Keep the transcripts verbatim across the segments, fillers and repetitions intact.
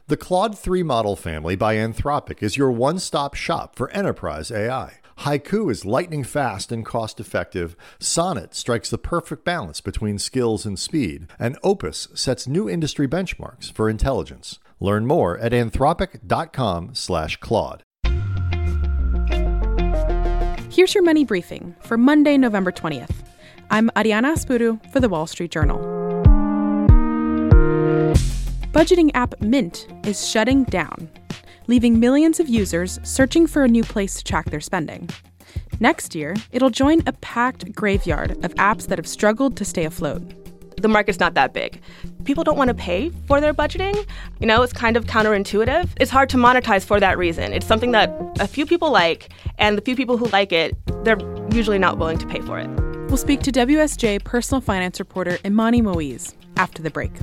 The Claude three model family by Anthropic is your one-stop shop for enterprise A I. Haiku is lightning fast and cost-effective, Sonnet strikes the perfect balance between skills and speed, and Opus sets new industry benchmarks for intelligence. Learn more at anthropic.com slash Claude. Here's your money briefing for Monday, November twentieth. I'm Ariana Aspuru for The Wall Street Journal. Budgeting app Mint is shutting down, leaving millions of users searching for a new place to track their spending. Next year, it'll join a packed graveyard of apps that have struggled to stay afloat. The market's not that big. People don't want to pay for their budgeting. You know, it's kind of counterintuitive. It's hard to monetize for that reason. It's something that a few people like, and the few people who like it, they're usually not willing to pay for it. We'll speak to W S J personal finance reporter Imani Moise after the break.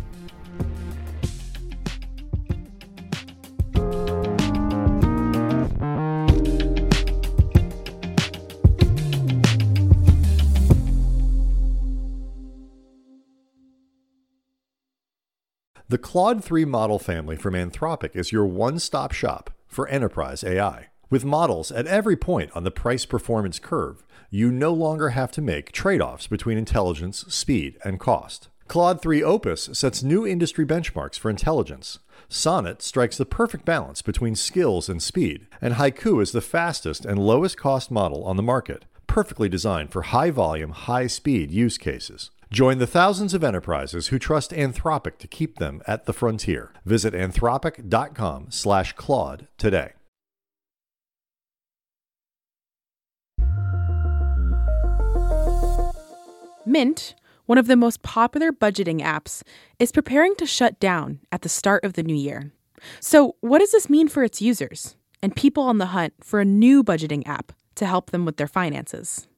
The Claude three model family from Anthropic is your one-stop shop for enterprise A I. With models at every point on the price-performance curve, you no longer have to make trade-offs between intelligence, speed, and cost. Claude three Opus sets new industry benchmarks for intelligence. Sonnet strikes the perfect balance between skills and speed, and Haiku is the fastest and lowest-cost model on the market, perfectly designed for high-volume, high-speed use cases. Join the thousands of enterprises who trust Anthropic to keep them at the frontier. Visit anthropic.com slash Claude today. Mint, one of the most popular budgeting apps, is preparing to shut down at the start of the new year. So what does this mean for its users and people on the hunt for a new budgeting app to help them with their finances?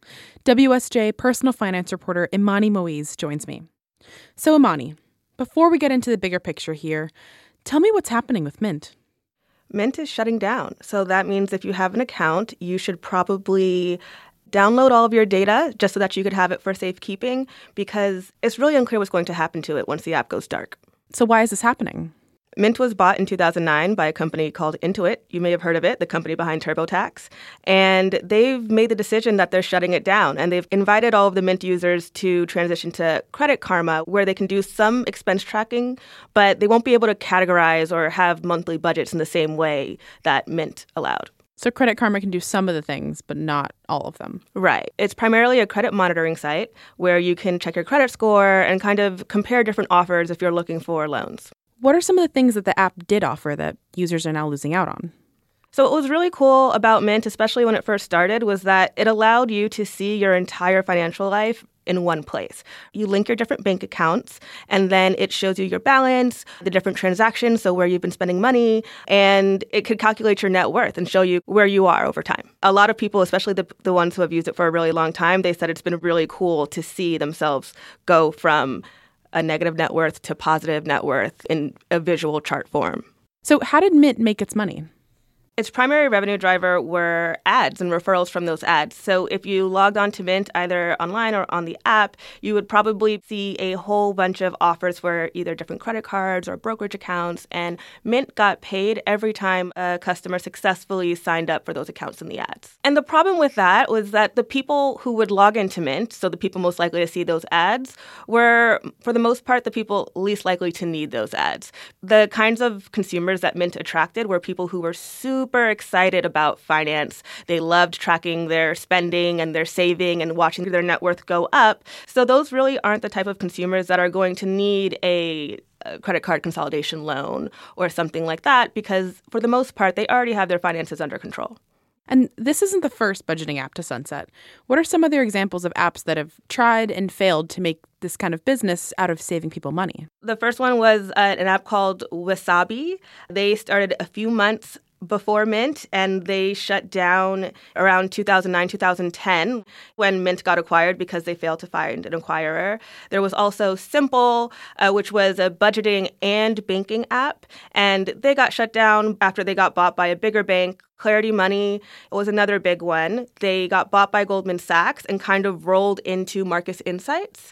W S J personal finance reporter Imani Moise joins me. So Imani, before we get into the bigger picture here, tell me what's happening with Mint. Mint is shutting down. So that means if you have an account, you should probably download all of your data just so that you could have it for safekeeping, because it's really unclear what's going to happen to it once the app goes dark. So why is this happening? Mint was bought in two thousand nine by a company called Intuit. You may have heard of it, the company behind TurboTax. And they've made the decision that they're shutting it down. And they've invited all of the Mint users to transition to Credit Karma, where they can do some expense tracking, but they won't be able to categorize or have monthly budgets in the same way that Mint allowed. So Credit Karma can do some of the things, but not all of them. Right. It's primarily a credit monitoring site where you can check your credit score and kind of compare different offers if you're looking for loans. What are some of the things that the app did offer that users are now losing out on? So what was really cool about Mint, especially when it first started, was that it allowed you to see your entire financial life in one place. You link your different bank accounts, and then it shows you your balance, the different transactions, so where you've been spending money, and it could calculate your net worth and show you where you are over time. A lot of people, especially the, the ones who have used it for a really long time, they said it's been really cool to see themselves go from a negative net worth to positive net worth in a visual chart form. So how did Mint make its money? Its primary revenue driver were ads and referrals from those ads. So if you logged on to Mint either online or on the app, you would probably see a whole bunch of offers for either different credit cards or brokerage accounts. And Mint got paid every time a customer successfully signed up for those accounts in the ads. And the problem with that was that the people who would log into Mint, so the people most likely to see those ads, were, for the most part, the people least likely to need those ads. The kinds of consumers that Mint attracted were people who were super super excited about finance. They loved tracking their spending and their saving and watching their net worth go up. So those really aren't the type of consumers that are going to need a a credit card consolidation loan or something like that, because for the most part, they already have their finances under control. And this isn't the first budgeting app to sunset. What are some other examples of apps that have tried and failed to make this kind of business out of saving people money? The first one was uh, an app called Wasabi. They started a few months before Mint, and they shut down around two thousand nine, two thousand ten when Mint got acquired because they failed to find an acquirer. There was also Simple, uh, which was a budgeting and banking app, and they got shut down after they got bought by a bigger bank. Clarity Money was another big one. They got bought by Goldman Sachs and kind of rolled into Marcus Insights.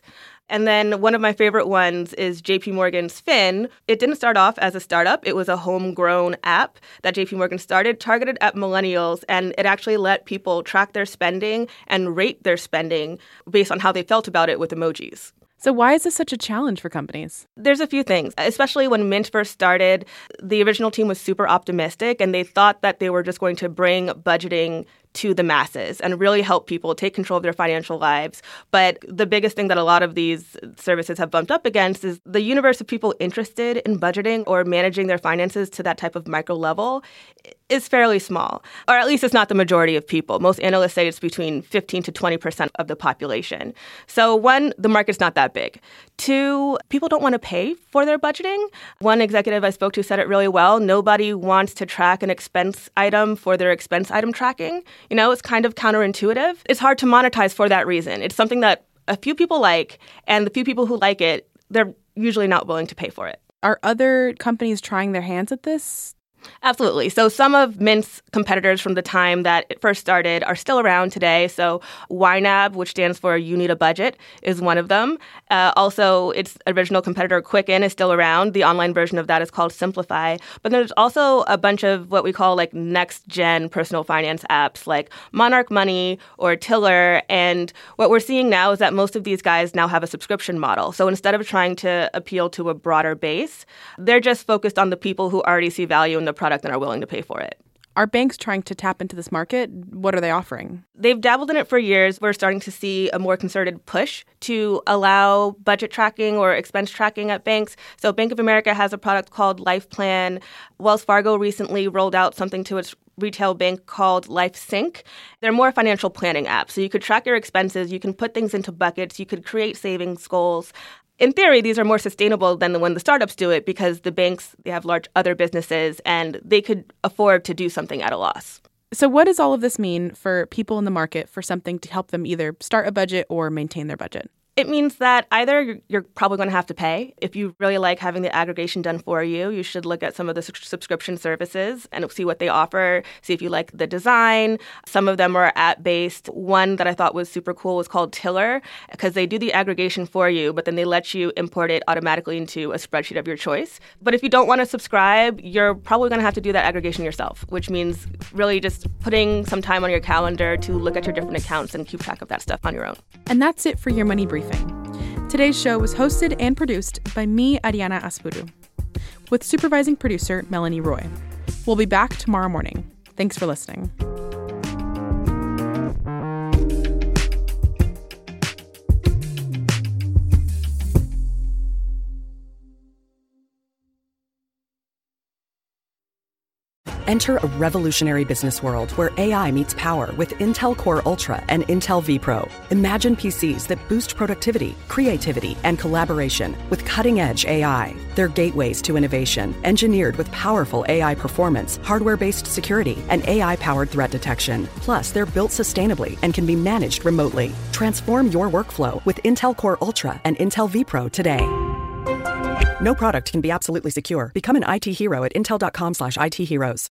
And then one of my favorite ones is J P Morgan's Fin. It didn't start off as a startup. It was a homegrown app that J P Morgan started, targeted at millennials, and it actually let people track their spending and rate their spending based on how they felt about it with emojis. So why is this such a challenge for companies? There's a few things. Especially when Mint first started, the original team was super optimistic, and they thought that they were just going to bring budgeting to the masses and really help people take control of their financial lives. But the biggest thing that a lot of these services have bumped up against is the universe of people interested in budgeting or managing their finances to that type of micro level is fairly small, or at least it's not the majority of people. Most analysts say it's between fifteen to twenty percent of the population. So one, the market's not that big. Two, people don't want to pay for their budgeting. One executive I spoke to said it really well. Nobody wants to track an expense item for their expense item tracking. You know, it's kind of counterintuitive. It's hard to monetize for that reason. It's something that a few people like, and the few people who like it, they're usually not willing to pay for it. Are other companies trying their hands at this? Absolutely. So some of Mint's competitors from the time that it first started are still around today. So Y NAB, which stands for You Need a Budget, is one of them. Uh, also, its original competitor, Quicken, is still around. The online version of that is called Simplify. But there's also a bunch of what we call like next-gen personal finance apps like Monarch Money or Tiller. And what we're seeing now is that most of these guys now have a subscription model. So instead of trying to appeal to a broader base, they're just focused on the people who already see value in the product and are willing to pay for it. Are banks trying to tap into this market? What are they offering? They've dabbled in it for years. We're starting to see a more concerted push to allow budget tracking or expense tracking at banks. So Bank of America has a product called Life Plan. Wells Fargo recently rolled out something to its retail bank called Life Sync. They're more financial planning apps. So you could track your expenses, you can put things into buckets, you could create savings goals. In theory, these are more sustainable than when the startups do it because the banks, they have large other businesses and they could afford to do something at a loss. So what does all of this mean for people in the market for something to help them either start a budget or maintain their budget? It means that either you're probably going to have to pay. If you really like having the aggregation done for you, you should look at some of the su- subscription services and see what they offer, see if you like the design. Some of them are app-based. One that I thought was super cool was called Tiller because they do the aggregation for you, but then they let you import it automatically into a spreadsheet of your choice. But if you don't want to subscribe, you're probably going to have to do that aggregation yourself, which means really just putting some time on your calendar to look at your different accounts and keep track of that stuff on your own. And that's it for Your Money Briefing. Today's show was hosted and produced by me, Ariana Aspuru, with supervising producer Melanie Roy. We'll be back tomorrow morning. Thanks for listening. Enter a revolutionary business world where A I meets power with Intel Core Ultra and Intel vPro. Imagine P Cs that boost productivity, creativity, and collaboration with cutting-edge A I. They're gateways to innovation, engineered with powerful A I performance, hardware-based security, and A I-powered threat detection. Plus, they're built sustainably and can be managed remotely. Transform your workflow with Intel Core Ultra and Intel vPro today. No product can be absolutely secure. Become an I T hero at intel dot com slash I T heroes.